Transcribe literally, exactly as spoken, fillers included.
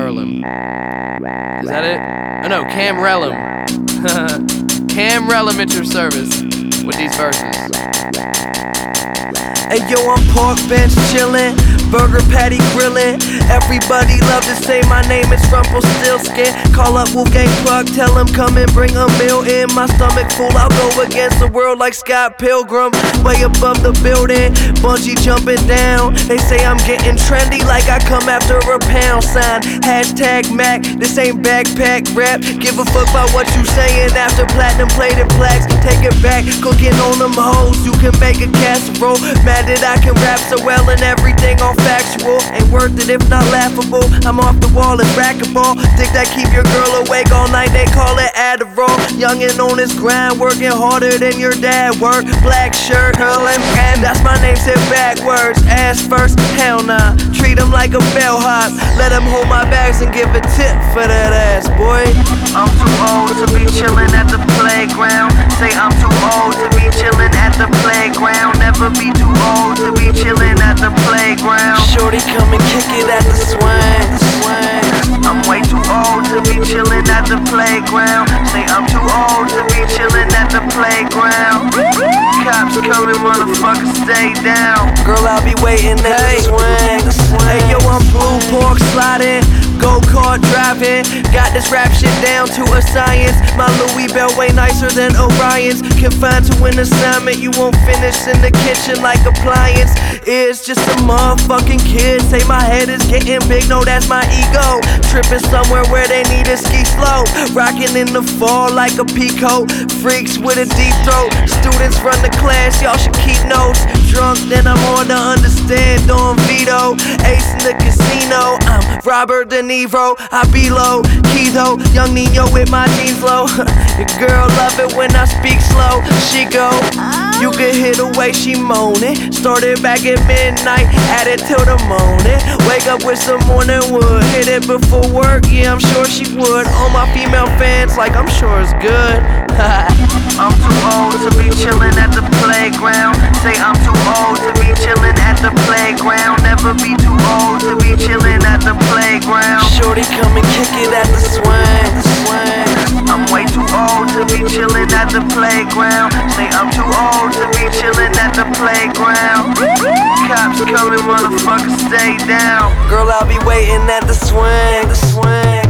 Earlham. Is that it? Oh no, Cam Relham. Cam Relham entered service with these verses. Hey yo, I'm park bench chillin', burger patty grillin'. Everybody love to say my name is Rumpelstiltskin. Call up Wolfgang Puck, tell him come and bring a meal in. My stomach full, I'll go against the world like Scott Pilgrim. Way above the building, bungee jumping down. They say I'm getting trendy like I come after a pound sign. Hashtag Mac, this ain't backpack rap. Give a fuck about what you sayin' after platinum plated plaques. Take it back, cooking on them hoes. You can make a casserole. Mad that I can rap so well and everything all factual. Ain't worth it if not laughable. I'm off the wall and racquetball. Dick that keep your girl awake all night, they call it Adderall. Youngin' on his grind, working harder than your dad work. Black shirt, hurling, and that's my name said backwards. Ass first, hell nah. Treat him like a bellhop. Let him hold my bags and give a tip for that ass, boy. I'm too old to be chillin' at the playground. Say I'm too old to be chillin' at the playground. Never be too old to be chillin' at the playground. Shorty come and kick it at the swing, swing. I'm way too old to be chillin' at the playground. Say I'm too old to be chillin' at the playground. Cops coming, motherfucker, stay down. Girl, I'll be waiting at the swing. Hey yo, I'm blue pork sliding, go-kart driving. Got this rap shit down to a science. My Louis Bell way nicer than Orion's. Confined to an assignment, you won't finish in the kitchen like appliance. It's just a motherfucking kid. Say my head is getting big, no that's my ego. Tripping somewhere where they need to ski slow. Rocking in the fall like a peacoat. Freaks with a deep throat. Students run the class, y'all should keep notes. Drunk, then I'm on to understand Don Vito. Ace in the casino, I'm Robert De Niro. I be low, key though, young Nino with my jeans low. Your girl love it when I speak slow. She go, you can hear the way she moaning. Started back at midnight, had it till the morning. Wake up with some morning wood, hit it before work, yeah I'm sure she would. All my female fans like I'm sure it's good. I'm too old to be chillin' at the playground. Say I'm too old to be chillin' at the playground. Never be too old to be chillin' at the playground. Shorty come and kick it at the swing, swing. I'm way too old to be chillin' at the playground. Say I'm too old to be chillin' at the playground. Cops coming, motherfucker, stay down. Girl, I'll be waiting at the swing, the swing.